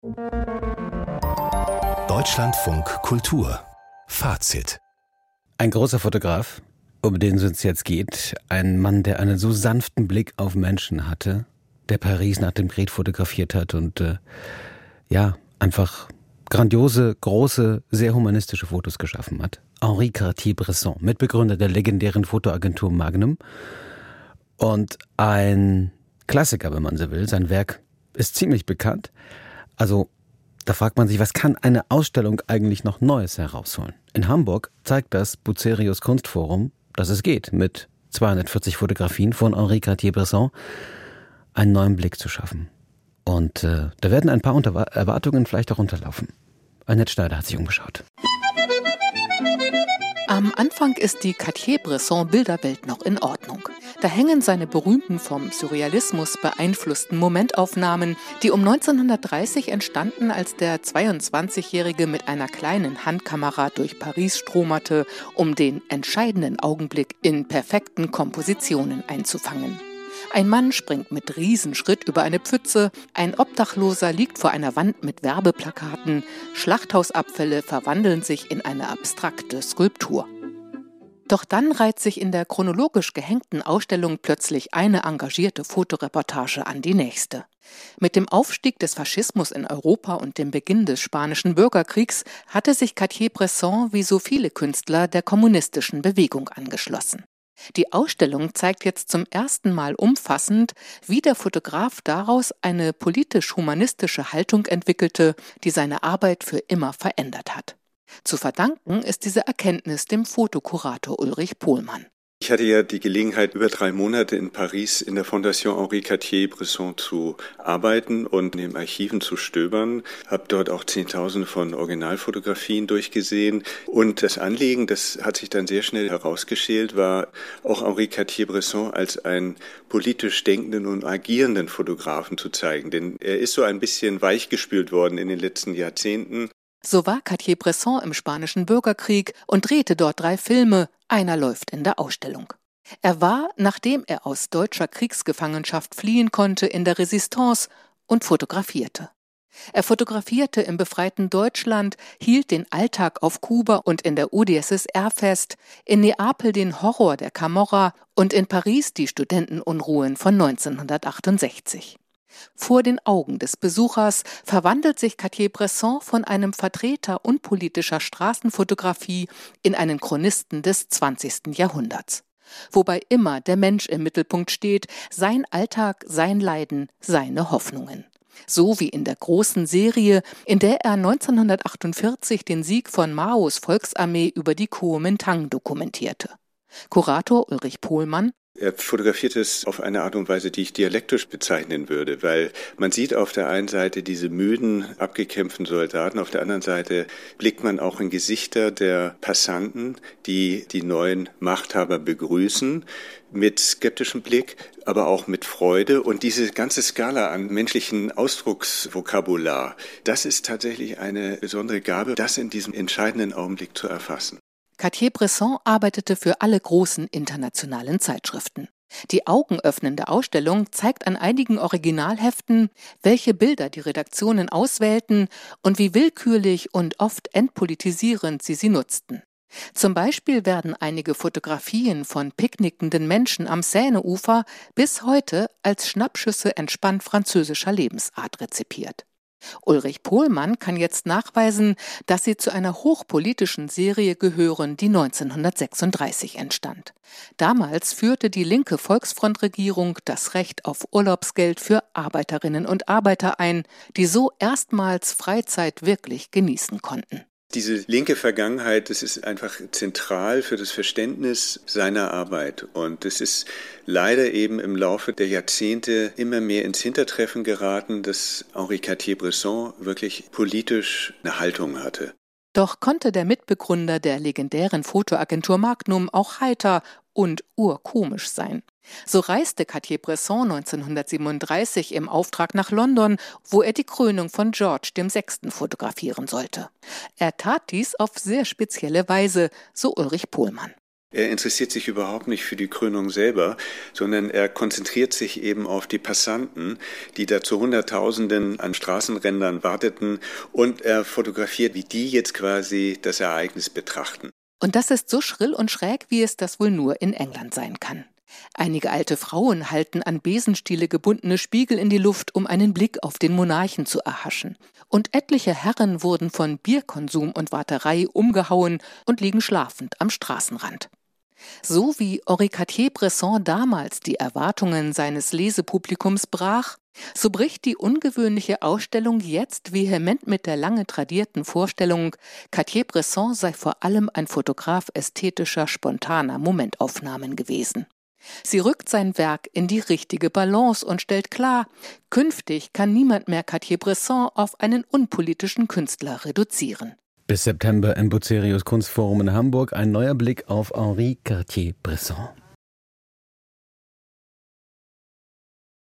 Deutschlandfunk Kultur Fazit. Ein großer Fotograf, um den es uns jetzt geht, ein Mann, der einen so sanften Blick auf Menschen hatte, der Paris nach dem Krieg fotografiert hat und einfach grandiose, große, sehr humanistische Fotos geschaffen hat. Henri Cartier-Bresson, Mitbegründer der legendären Fotoagentur Magnum und ein Klassiker, wenn man so will. Sein Werk ist ziemlich bekannt. Also da fragt man sich, was kann eine Ausstellung eigentlich noch Neues herausholen? In Hamburg zeigt das Bucerius Kunstforum, dass es geht, mit 240 Fotografien von Henri Cartier-Bresson einen neuen Blick zu schaffen. Und da werden ein paar Erwartungen vielleicht auch unterlaufen. Annette Schneider hat sich umgeschaut. Am Anfang ist die Cartier-Bresson-Bilderwelt noch in Ordnung. Da hängen seine berühmten, vom Surrealismus beeinflussten Momentaufnahmen, die um 1930 entstanden, als der 22-Jährige mit einer kleinen Handkamera durch Paris stromerte, um den entscheidenden Augenblick in perfekten Kompositionen einzufangen. Ein Mann springt mit Riesenschritt über eine Pfütze, ein Obdachloser liegt vor einer Wand mit Werbeplakaten, Schlachthausabfälle verwandeln sich in eine abstrakte Skulptur. Doch dann reiht sich in der chronologisch gehängten Ausstellung plötzlich eine engagierte Fotoreportage an die nächste. Mit dem Aufstieg des Faschismus in Europa und dem Beginn des Spanischen Bürgerkriegs hatte sich Cartier-Bresson wie so viele Künstler der kommunistischen Bewegung angeschlossen. Die Ausstellung zeigt jetzt zum ersten Mal umfassend, wie der Fotograf daraus eine politisch-humanistische Haltung entwickelte, die seine Arbeit für immer verändert hat. Zu verdanken ist diese Erkenntnis dem Fotokurator Ulrich Pohlmann. Ich hatte ja die Gelegenheit, über 3 Monate in Paris in der Fondation Henri Cartier-Bresson zu arbeiten und in den Archiven zu stöbern. Habe dort auch Zehntausende von Originalfotografien durchgesehen. Und das Anliegen, das hat sich dann sehr schnell herausgeschält, war auch Henri Cartier-Bresson als einen politisch denkenden und agierenden Fotografen zu zeigen. Denn er ist so ein bisschen weichgespült worden in den letzten Jahrzehnten. So war Cartier-Bresson im Spanischen Bürgerkrieg und drehte dort 3 Filme. Einer läuft in der Ausstellung. Er war, nachdem er aus deutscher Kriegsgefangenschaft fliehen konnte, in der Resistance und fotografierte. Er fotografierte im befreiten Deutschland, hielt den Alltag auf Kuba und in der UdSSR fest, in Neapel den Horror der Camorra und in Paris die Studentenunruhen von 1968. Vor den Augen des Besuchers verwandelt sich Cartier-Bresson von einem Vertreter unpolitischer Straßenfotografie in einen Chronisten des 20. Jahrhunderts. Wobei immer der Mensch im Mittelpunkt steht, sein Alltag, sein Leiden, seine Hoffnungen. So wie in der großen Serie, in der er 1948 den Sieg von Maos Volksarmee über die Kuomintang dokumentierte. Kurator Ulrich Pohlmann: Er fotografiert es auf eine Art und Weise, die ich dialektisch bezeichnen würde, weil man sieht auf der einen Seite diese müden, abgekämpften Soldaten, auf der anderen Seite blickt man auch in Gesichter der Passanten, die die neuen Machthaber begrüßen, mit skeptischem Blick, aber auch mit Freude. Und diese ganze Skala an menschlichen Ausdrucksvokabular, das ist tatsächlich eine besondere Gabe, das in diesem entscheidenden Augenblick zu erfassen. Cartier-Bresson arbeitete für alle großen internationalen Zeitschriften. Die augenöffnende Ausstellung zeigt an einigen Originalheften, welche Bilder die Redaktionen auswählten und wie willkürlich und oft entpolitisierend sie nutzten. Zum Beispiel werden einige Fotografien von picknickenden Menschen am Seineufer bis heute als Schnappschüsse entspannt französischer Lebensart rezipiert. Ulrich Pohlmann kann jetzt nachweisen, dass sie zu einer hochpolitischen Serie gehören, die 1936 entstand. Damals führte die linke Volksfrontregierung das Recht auf Urlaubsgeld für Arbeiterinnen und Arbeiter ein, die so erstmals Freizeit wirklich genießen konnten. Diese linke Vergangenheit, das ist einfach zentral für das Verständnis seiner Arbeit. Und es ist leider eben im Laufe der Jahrzehnte immer mehr ins Hintertreffen geraten, dass Henri Cartier-Bresson wirklich politisch eine Haltung hatte. Doch konnte der Mitbegründer der legendären Fotoagentur Magnum auch heiter und urkomisch sein. So reiste Cartier-Bresson 1937 im Auftrag nach London, wo er die Krönung von George VI. Fotografieren sollte. Er tat dies auf sehr spezielle Weise, so Ulrich Pohlmann. Er interessiert sich überhaupt nicht für die Krönung selber, sondern er konzentriert sich eben auf die Passanten, die da zu Hunderttausenden an Straßenrändern warteten, und er fotografiert, wie die jetzt quasi das Ereignis betrachten. Und das ist so schrill und schräg, wie es das wohl nur in England sein kann. Einige alte Frauen halten an Besenstiele gebundene Spiegel in die Luft, um einen Blick auf den Monarchen zu erhaschen. Und etliche Herren wurden von Bierkonsum und Warterei umgehauen und liegen schlafend am Straßenrand. So wie Henri Cartier-Bresson damals die Erwartungen seines Lesepublikums brach, so bricht die ungewöhnliche Ausstellung jetzt vehement mit der lange tradierten Vorstellung, Cartier-Bresson sei vor allem ein Fotograf ästhetischer, spontaner Momentaufnahmen gewesen. Sie rückt sein Werk in die richtige Balance und stellt klar, künftig kann niemand mehr Cartier-Bresson auf einen unpolitischen Künstler reduzieren. Bis September im Bucerius Kunstforum in Hamburg ein neuer Blick auf Henri Cartier-Bresson.